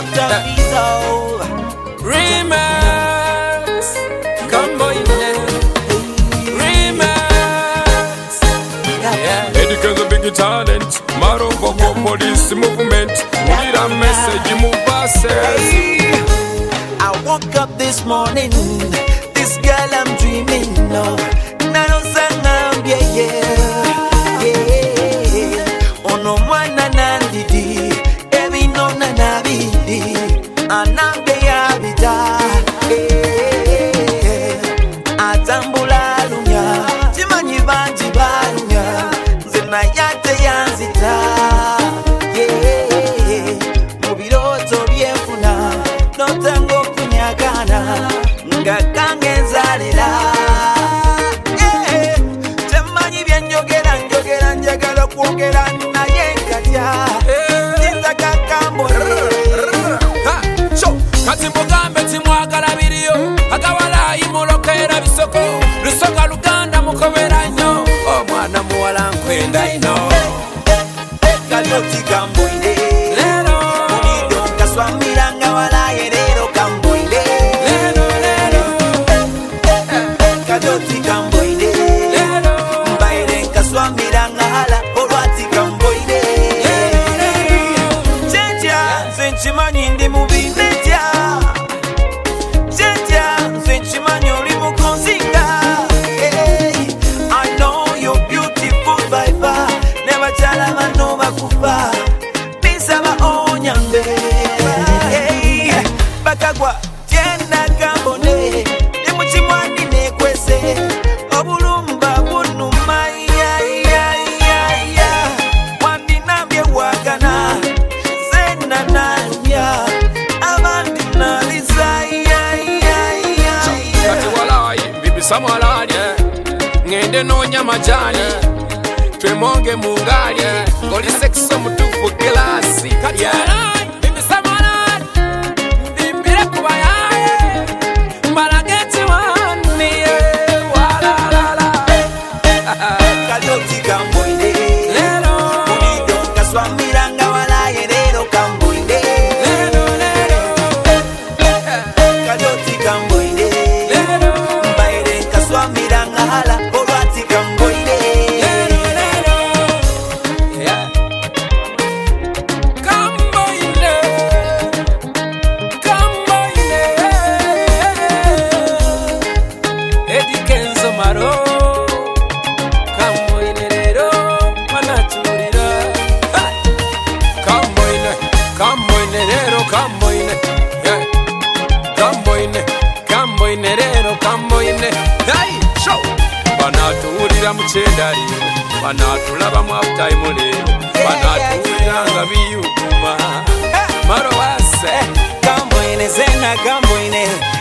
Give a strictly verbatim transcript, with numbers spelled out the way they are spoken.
Doctor Fizo Remix Kamboine Remix yeah. Eddie Kenzo big talent Maro Boko police movement Need a message move passes. I woke up this morning, this girl I'm dreaming of. Nano sangam yeah yeah yeah. Ono mwana nandidi, ebi no nanabidi, anambe yabida. Atambula lunya, jimanyi banji balunya, zena yate yanzita. Yeah, mubiroto byefuna, no tango kunyagana, ngakange nzalira. Yeah, jimanyi byenjogera njogera njagala kwogera naye nkatya. Nzaka kambone. Show, kati mugambe timwagala biriyo, agawala imulokera bisoko, lusoga luganda mukobera nnyo, omwana muwala nkwenda ino. Kaloti kamboine Lero Unido kaswamira nga walaye lero kamboine Lero lero Kaloti kamboine Lero Mbaire kaswamira nga hala olwati kamboine Chenja zenchimanyi ndi mubinetya Chenja zenchimanyi oli mukonzinga. Hey, I know you're beautiful by far. Never chala mano bakufa Nisaba onyambe. Hey, bakagwa tienda kambone Nemuchimwani nekwese Obulumba bunuma ya ya ya ya Wandi nambye wakana Zena nanya Abandi naliza ya ya ya kati walayi bibisa mwalali ngende nonya majani twemonge mungali ngoli sekso mutufu kilasi kati walayi bibisa mwalali mbimbire kubayaye mbalageti wani walalala Kaloti kamboine lero Unido kaswamira nga walaye lero kamboine lero lero Kaloti kamboine lero Mbaire kaswamira nga hala olwati kamboine. yeah. Kamboine Kamboine Eddie Kenzo Maro Kamboine lero manaturira Kamboine Kamboine lero Kamboine yeah. Kamboine Kamboine lero Kamboine hey show banatuulira mukyendali banatulaba mu halftime lero banatuulira nga biyuguma Maro wase Kamboine zena kamboine